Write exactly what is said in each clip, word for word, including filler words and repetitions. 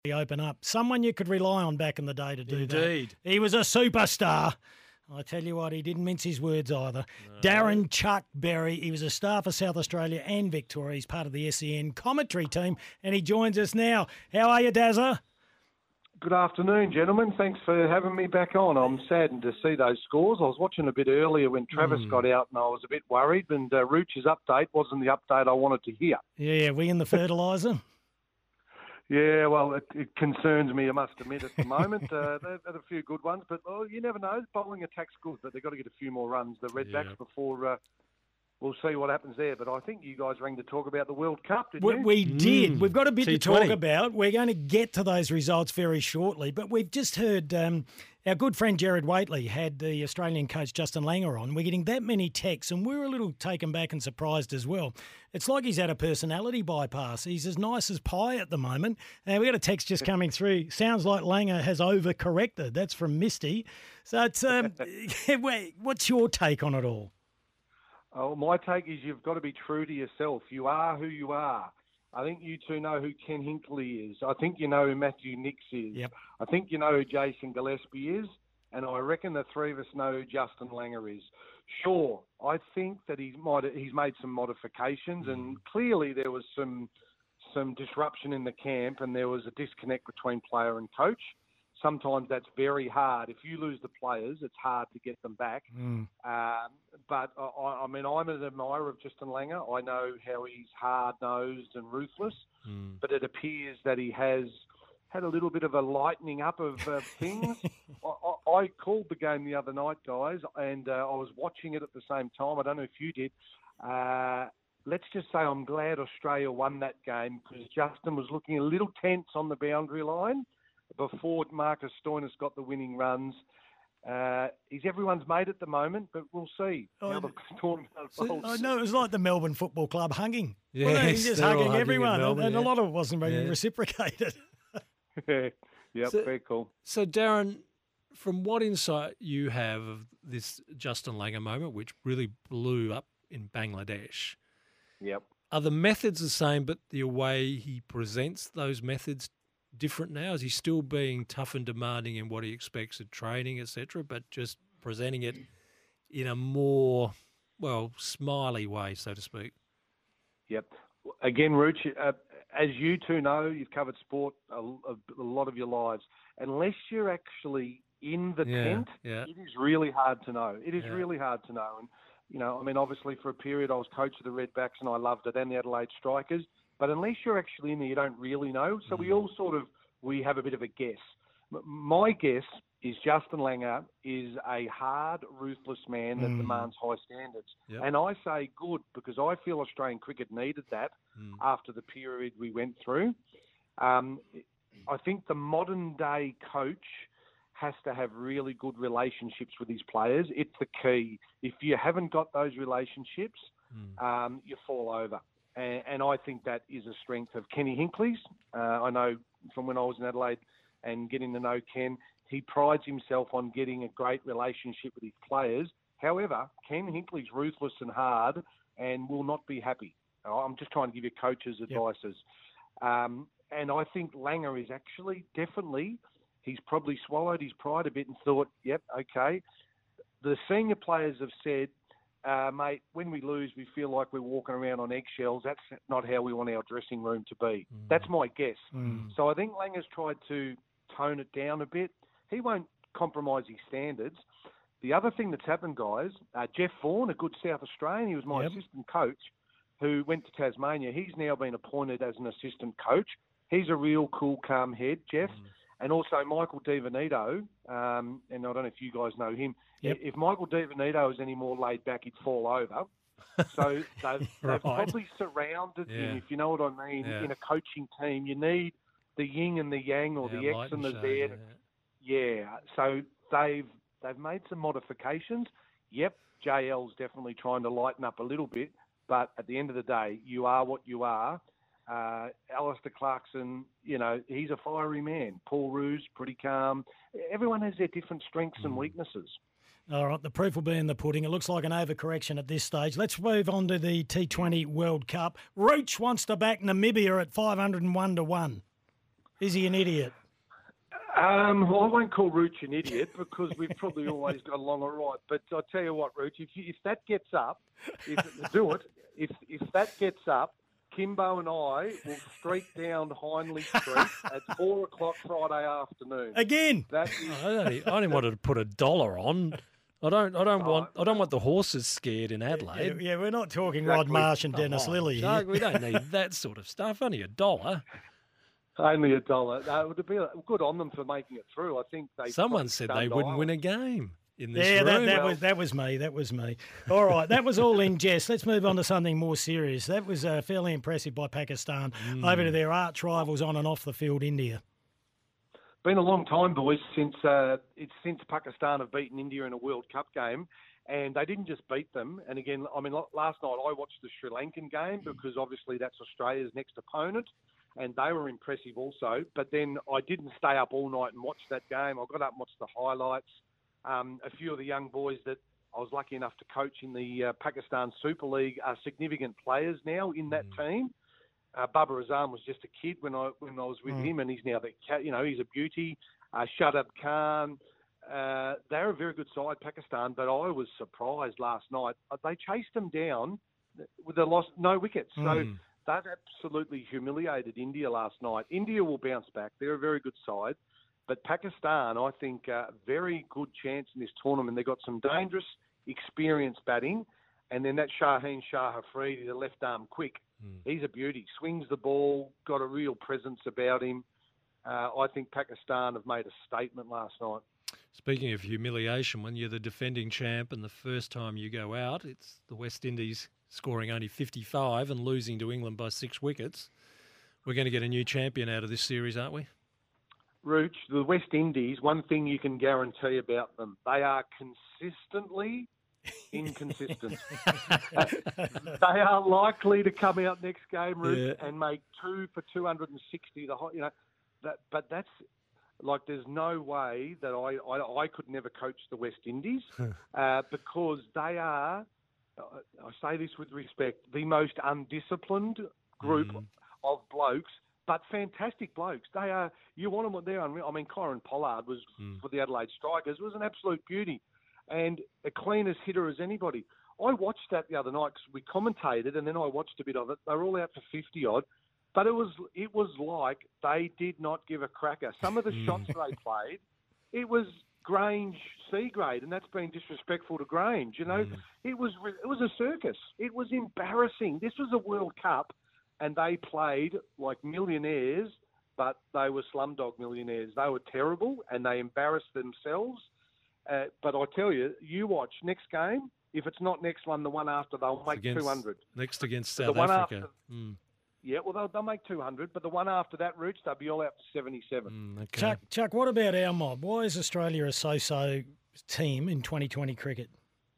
open up. Someone you could rely on back in the day to do that. Indeed. He was a superstar. I tell you what, he didn't mince his words either. No. Darren Chuck Berry, he was a star for South Australia and Victoria. He's part of the S E N commentary team, and he joins us now. How are you, Dazza? Good afternoon, gentlemen. Thanks for having me back on. I'm saddened to see those scores. I was watching a bit earlier when Travis mm. got out, and I was a bit worried, and uh, Rooch's update wasn't the update I wanted to hear. Yeah, we in the fertiliser? Yeah, well, it, it concerns me, I must admit, at the moment. uh, they've had a few good ones, but oh, you never know. Bowling attack's good, but they've got to get a few more runs, the Redbacks, yeah. before uh, we'll see what happens there. But I think you guys rang to talk about the World Cup, didn't we, you? We did. Mm. We've got a bit T twenty to talk about. We're going to get to those results very shortly, but we've just heard um, our good friend Gerard Whateley had the Australian coach Justin Langer on. We're getting that many texts, and we're a little taken back and surprised as well. It's like he's had a personality bypass. He's as nice as pie at the moment. And uh, we got a text just coming through. Sounds like Langer has overcorrected. That's from Misty. So it's um, what's your take on it all? Oh, my take is you've got to be true to yourself. You are who you are. I think you two know who Ken Hinkley is. I think you know who Matthew Nix is. Yep. I think you know who Jason Gillespie is. And I reckon the three of us know who Justin Langer is. Sure, I think that he's, might, he's made some modifications, mm. and clearly there was some some disruption in the camp, and there was a disconnect between player and coach. Sometimes that's very hard. If you lose the players, it's hard to get them back. Mm. Um, but, I, I mean, I'm an admirer of Justin Langer. I know how he's hard-nosed and ruthless, mm. but it appears that he has had a little bit of a lightening up of uh, things. I, I, I called the game the other night, guys, and uh, I was watching it at the same time. I don't know if you did. Uh, let's just say I'm glad Australia won that game because Justin was looking a little tense on the boundary line before Marcus Stoinis got the winning runs. Uh, he's everyone's mate at the moment, but we'll see oh, how the tournament unfolds. I know it was like the Melbourne Football Club hugging. Yes, well, he's just hugging, hugging everyone, Melbourne, and, and yeah. a lot of it wasn't being yeah. reciprocated. Yep, so, very cool. So, Darren, from what insight you have of this Justin Langer moment, which really blew up in Bangladesh, yep, are the methods the same, but the way he presents those methods different now? Is he still being tough and demanding in what he expects at training, et cetera, but just presenting it in a more, well, smiley way, so to speak? Yep. Again, Rooch, uh, as you two know, you've covered sport a, a lot of your lives. Unless you're actually in the yeah, tent, yeah. it is really hard to know. It is yeah. really hard to know. And, you know, I mean, obviously for a period I was coach of the Redbacks and I loved it, and the Adelaide Strikers. But unless you're actually in there, you don't really know. So mm. we all sort of, we have a bit of a guess. My guess is Justin Langer is a hard, ruthless man that mm. demands high standards. Yep. And I say good because I feel Australian cricket needed that mm. after the period we went through. Um, I think the modern-day coach has to have really good relationships with his players. It's the key. If you haven't got those relationships, mm. um, you fall over. And, and I think that is a strength of Kenny Hinkley's. Uh, I know from when I was in Adelaide and getting to know Ken, he prides himself on getting a great relationship with his players. However, Ken Hinkley's ruthless and hard and will not be happy. I'm just trying to give you coaches' advices. Yep. Um, and I think Langer is actually definitely, he's probably swallowed his pride a bit and thought, yep, okay. The senior players have said, Uh, mate, when we lose, we feel like we're walking around on eggshells. That's not how we want our dressing room to be. Mm. That's my guess. Mm. So I think Langer's tried to tone it down a bit. He won't compromise his standards. The other thing that's happened, guys, uh, Jeff Vaughan, a good South Australian, he was my yep. assistant coach who went to Tasmania. He's now been appointed as an assistant coach. He's a real cool, calm head, Jeff. Mm. And also Michael DiVenito, um, and I don't know if you guys know him. Yep. If Michael DiVenito was any more laid back, he'd fall over. So they've, right. they've probably surrounded yeah. him, if you know what I mean, yeah. in a coaching team. You need the yin and the yang, or yeah, the X and the and Z. shade, yeah. yeah. So they've they've made some modifications. Yep, J L's definitely trying to lighten up a little bit, but at the end of the day, you are what you are. Uh, Alistair Clarkson, you know, he's a fiery man. Paul Roos, pretty calm. Everyone has their different strengths mm. and weaknesses. All right, the proof will be in the pudding. It looks like an overcorrection at this stage. Let's move on to the T twenty World Cup. Rooch wants to back Namibia at five hundred and one to one. Is he an idiot? Um, well, I won't call Rooch an idiot because we've probably always got along all right. But I tell you what, Rooch, if, you, if that gets up, if, do it. If if that gets up, Kimbo and I will streak down Hindley Street at four o'clock Friday afternoon. Again, that is... I only, I only wanted to put a dollar on. I don't. I don't want. I don't want the horses scared in Adelaide. Yeah, yeah we're not talking exactly. Rod Marsh and Dennis oh, Lilly. Shark, we don't need that sort of stuff. Only a dollar. Only a dollar. No, it would be good on them for making it through. I think they. Someone said they wouldn't win a game in this yeah, room. that, that well, was that was me. That was me. All right, that was all in jest. Let's move on to something more serious. That was uh, fairly impressive by Pakistan mm. over to their arch rivals on and off the field, India. Been a long time, boys, since uh, it's since Pakistan have beaten India in a World Cup game, and they didn't just beat them. And again, I mean, last night I watched the Sri Lankan game because obviously that's Australia's next opponent, and they were impressive also. But then I didn't stay up all night and watch that game. I got up and watched the highlights. Um, a few of the young boys that I was lucky enough to coach in the uh, Pakistan Super League are significant players now in that mm. team. Uh, Babar Azam was just a kid when I when I was with mm. him, and he's now the you know he's a beauty. Uh, Shadab Khan, uh, they're a very good side, Pakistan. But I was surprised last night. They chased them down with a loss, no wickets. Mm. So that absolutely humiliated India last night. India will bounce back. They're a very good side. But Pakistan, I think, a uh, very good chance in this tournament. They've got some dangerous, experienced batting. And then that Shaheen Shah Afridi, the left arm quick, mm. he's a beauty. Swings the ball, got a real presence about him. Uh, I think Pakistan have made a statement last night. Speaking of humiliation, when you're the defending champ and the first time you go out, it's the West Indies scoring only fifty-five and losing to England by six wickets. We're going to get a new champion out of this series, aren't we? Rooch, the West Indies, one thing you can guarantee about them, they are consistently inconsistent. uh, they are likely to come out next game, Rooch, yeah. and make two for two hundred sixty. The you know, that, but that's like there's no way that I I, I could never coach the West Indies uh, because they are. I say this with respect, the most undisciplined group mm. of blokes. But fantastic blokes. They are. You want them? They're unreal. I mean, Kyron Pollard was mm. for the Adelaide Strikers was an absolute beauty, and a clean as hitter as anybody. I watched that the other night because we commentated, and then I watched a bit of it. They were all out for fifty odd, but it was it was like they did not give a cracker. Some of the mm. shots they played, it was Grange C grade, and that's been disrespectful to Grange. You know, mm. it was it was a circus. It was embarrassing. This was a World Cup. And they played like millionaires, but they were slumdog millionaires. They were terrible, and they embarrassed themselves. Uh, but I tell you, you watch next game. If it's not next one, the one after, they'll it's make against, two hundred. Next against South Africa. After, mm. Yeah, well, they'll, they'll make two hundred. But the one after that, Rooch, they'll be all out for seventy-seven. Mm, okay. Chuck, Chuck, what about our mob? Why is Australia a so-so team in twenty twenty cricket?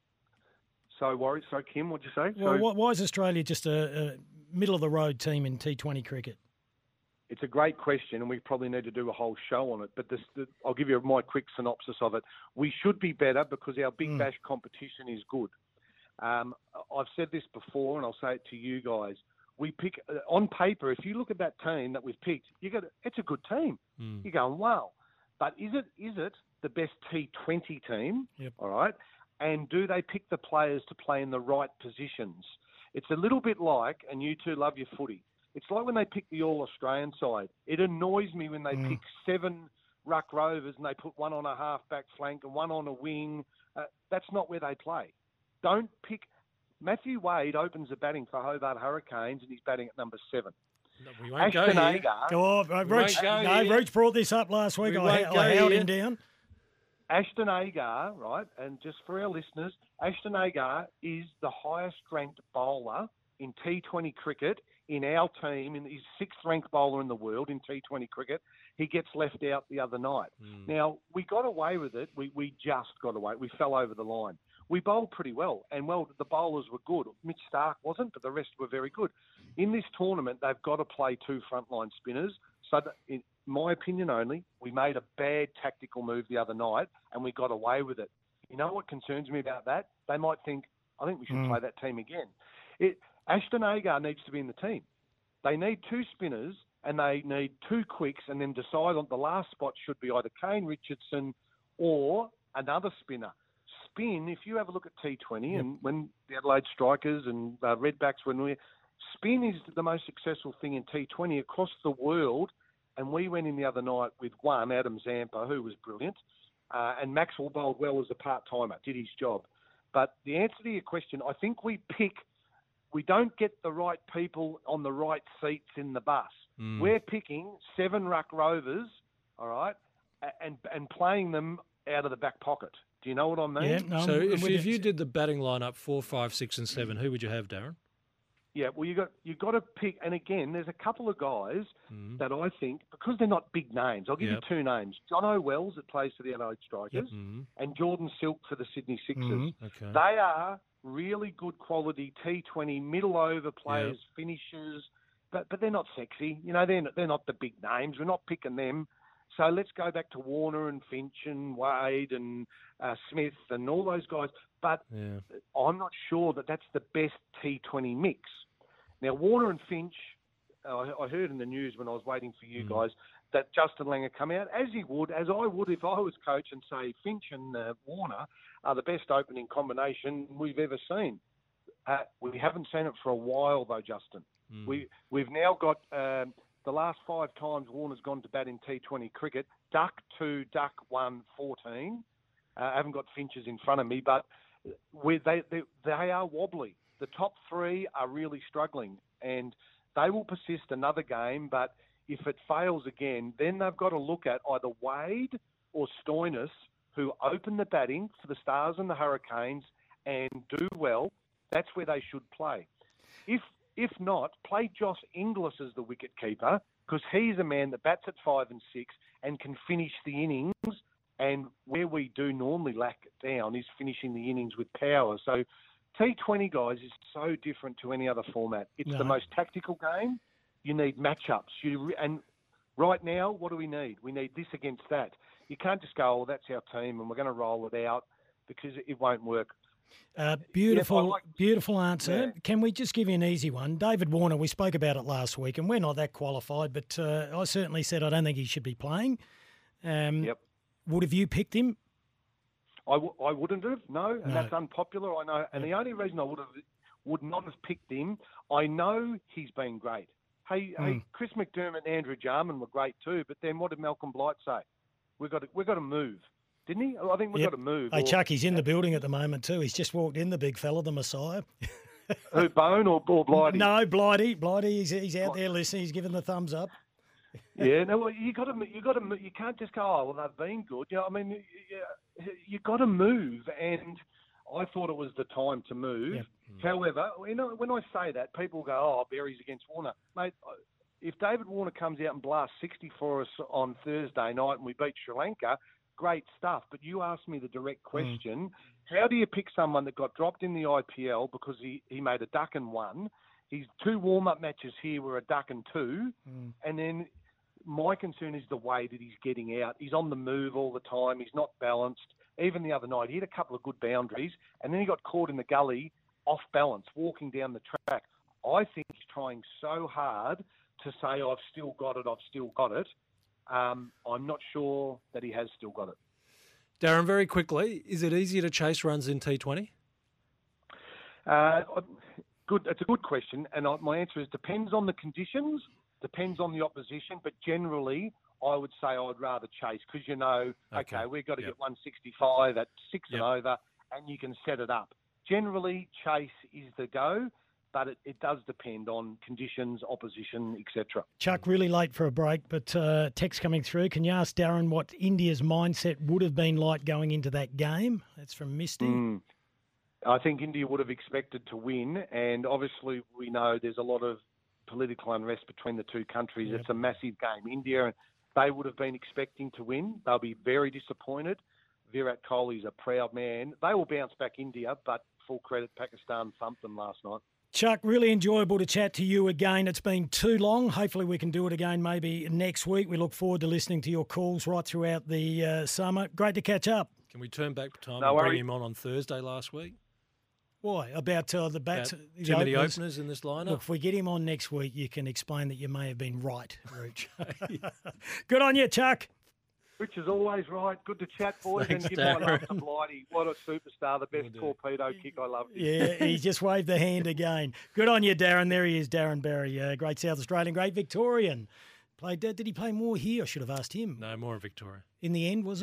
So, Warriors, so Kim, what'd you say? Well, so, why is Australia just a... a middle-of-the-road team in T twenty cricket? It's a great question, and we probably need to do a whole show on it. But this, the, I'll give you my quick synopsis of it. We should be better because our Big mm. Bash competition is good. Um, I've said this before, and I'll say it to you guys. We pick uh, on paper. If you look at that team that we've picked, you go, it's a good team. Mm. You're going, wow. But is it is it the best T twenty team? Yep. All right. And do they pick the players to play in the right positions? It's a little bit like, and you two love your footy, it's like when they pick the All-Australian side. It annoys me when they mm. pick seven ruck rovers and they put one on a half-back flank and one on a wing. Uh, that's not where they play. Don't pick... Matthew Wade opens the batting for Hobart Hurricanes and he's batting at number seven. No, we won't Ashton go Agar... Go on, uh, Roach, no, Roach brought this up last week. We I, I held him down. Ashton Agar, right, and just for our listeners, Ashton Agar is the highest-ranked bowler in T twenty cricket in our team. And he's sixth-ranked bowler in the world in T twenty cricket. He gets left out the other night. Mm. Now, we got away with it. We, we just got away. We fell over the line. We bowled pretty well, and, well, the bowlers were good. Mitch Starc wasn't, but the rest were very good. In this tournament, they've got to play two frontline spinners. So, that, in my opinion only, we made a bad tactical move the other night, and we got away with it. You know what concerns me about that? They might think, I think we should mm. play that team again. It, Ashton Agar needs to be in the team. They need two spinners, and they need two quicks and then decide on the last spot should be either Kane Richardson or another spinner. Spin, if you have a look at T twenty, yep. and when the Adelaide Strikers and uh, Redbacks were new, spin is the most successful thing in T twenty across the world. And we went in the other night with one, Adam Zampa, who was brilliant, uh, and Maxwell bowled well as a part-timer, did his job. But the answer to your question, I think we pick, we don't get the right people on the right seats in the bus. Mm. We're picking seven ruck rovers, all right, and and playing them out of the back pocket. Do you know what I mean? Yeah, no, so if, if you did the batting lineup four, five, six, and seven, who would you have, Darren? Yeah, well, you got you got to pick, and again, there's a couple of guys mm. that I think, because they're not big names, I'll give yep. you two names: John O'Wells, that plays for the Adelaide Strikers, yep. mm. and Jordan Silk for the Sydney Sixers. Mm. Okay. They are really good quality T twenty middle over players, yep. finishers, but but they're not sexy. You know, they're not, they're not the big names. We're not picking them. So let's go back to Warner and Finch and Wade and uh, Smith and all those guys. But yeah. I'm not sure that that's the best T twenty mix. Now, Warner and Finch, uh, I heard in the news when I was waiting for you mm. guys that Justin Langer come out, as he would, as I would if I was coach, and say Finch and uh, Warner are the best opening combination we've ever seen. Uh, we haven't seen it for a while, though, Justin. Mm. We, we've now got... Um, the last five times Warner's gone to bat in T twenty cricket, duck two, duck one, fourteen. Uh, I haven't got Finches in front of me, but we, they, they they are wobbly. The top three are really struggling, and they will persist another game, but if it fails again, then they've got to look at either Wade or Stoinis, who open the batting for the Stars and the Hurricanes and do well. That's where they should play. If If not, play Josh Inglis as the wicket-keeper, because he's a man that bats at five and six and can finish the innings. And where we do normally lack down is finishing the innings with power. So T twenty, guys, is so different to any other format. It's no. the most tactical game. You need matchups. You, and right now, what do we need? We need this against that. You can't just go, oh, that's our team and we're going to roll it out, because it won't work. Uh, beautiful, yeah, like, beautiful answer. Yeah. Can we just give you an easy one? David Warner, we spoke about it last week, and we're not that qualified, but uh, I certainly said I don't think he should be playing. Um, yep. Would have you picked him? I, w- I wouldn't have, no, and no. that's unpopular, I know. And yep. the only reason I would have would not have picked him, I know he's been great. Hey, mm. hey, Chris McDermott and Andrew Jarman were great too, but then what did Malcolm Blight say? We've got to, we've got to move. Didn't he? I think we've yep. got to move. Hey, or, Chuck, he's in the building at the moment too. He's just walked in, the big fella, the Messiah. Who, Bone or, or Blighty? No, Blighty. Blighty, he's, he's out there listening. He's giving the thumbs up. Yeah, no, well, you got to, you got to, you can't just go, oh, well, they've been good. You know, I mean, you, you got to move, and I thought it was the time to move. Yep. However, you know, when I say that, people go, oh, Berry's against Warner, mate. If David Warner comes out and blasts sixty for us on Thursday night and we beat Sri Lanka, great stuff. But you asked me the direct question, mm. how do you pick someone that got dropped in the I P L because he, he made a duck and one? His two warm-up matches here were a duck and two. Mm. And then my concern is the way that he's getting out. He's on the move all the time. He's not balanced. Even the other night, he had a couple of good boundaries, and then he got caught in the gully off balance, walking down the track. I think he's trying so hard to say, I've still got it, I've still got it. Um, I'm not sure that he has still got it. Darren, very quickly, is it easier to chase runs in T twenty? Uh, good. It's a good question, and my answer is depends on the conditions, depends on the opposition, but generally I would say I'd rather chase because you know, okay, okay we've got to yep. get one sixty-five at six yep. and over, and you can set it up. Generally, chase is the go. But it, it does depend on conditions, opposition, et cetera. Chuck, really late for a break, but uh, text coming through. Can you ask Darren what India's mindset would have been like going into that game? That's from Misty. Mm. I think India would have expected to win, and obviously we know there's a lot of political unrest between the two countries. Yep. It's a massive game. India, they would have been expecting to win. They'll be very disappointed. Virat Kohli's a proud man. They will bounce back India, but full credit, Pakistan thumped them last night. Chuck, really enjoyable to chat to you again. It's been too long. Hopefully we can do it again maybe next week. We look forward to listening to your calls right throughout the uh, summer. Great to catch up. Can we turn back time no and worry. bring him on on Thursday last week? Why? About uh, the bats? About the too many openers? openers in this lineup. Look, if we get him on next week, you can explain that you may have been right, Rooch. Good on you, Chuck. Rich is always right. Good to chat, boys. Thanks, and give my love Darren. to Blighty. What a superstar. The best torpedo kick. I love it. Yeah, he just waved the hand again. Good on you, Darren. There he is, Darren Berry. Uh, great South Australian, great Victorian. Played. Uh, did he play more here? I should have asked him. No, more in Victoria. In the end, was it?